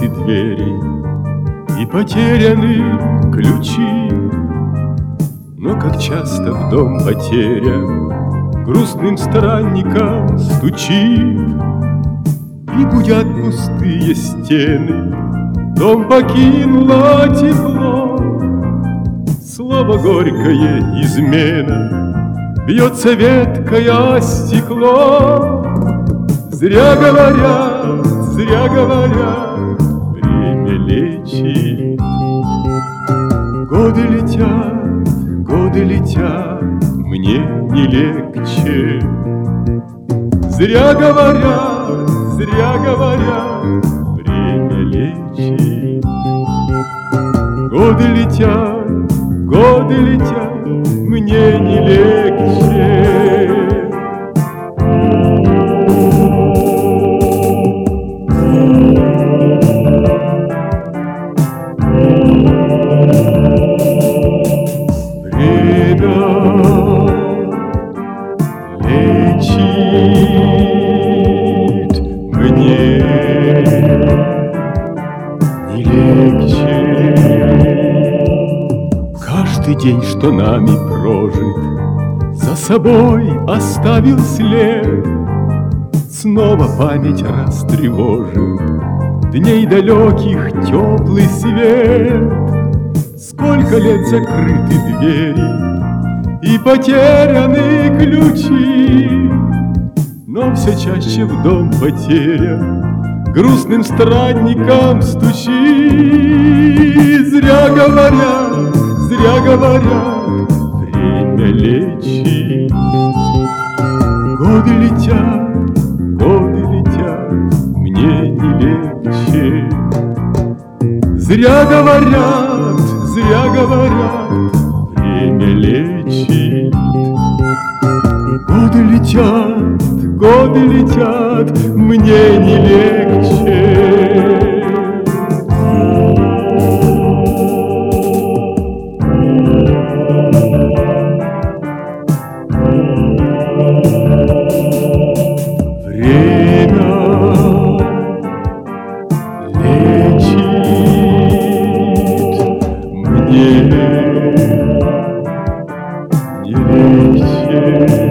закрыты двери и потеряны ключи. Но как часто в дом потеря грустным странникам стучит, и гудят пустые стены. Дом покинуло тепло, слово горькое измена, бьется веткой о стекло. Зря говорят, время лечит. Годы летят, мне не легче. Зря говорят, время лечит. Годы летят, мне не легче. Лечит, мне не легче. Каждый день, что нами прожит, за собой оставил след. Снова память растревожит дней далеких теплый свет. Сколько лет закрыты двери и потеряны ключи, но все чаще в дом потеря грустным странникам стучит. Зря говорят, время лечит. Годы летят, мне не легче. Зря говорят, время лечит. Годы летят, мне не легче. Время лечит, мне не легче.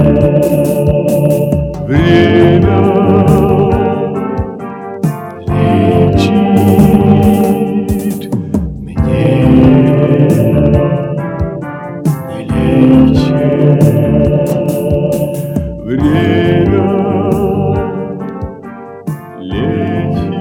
Время лечит, мне не легче. Время лечит.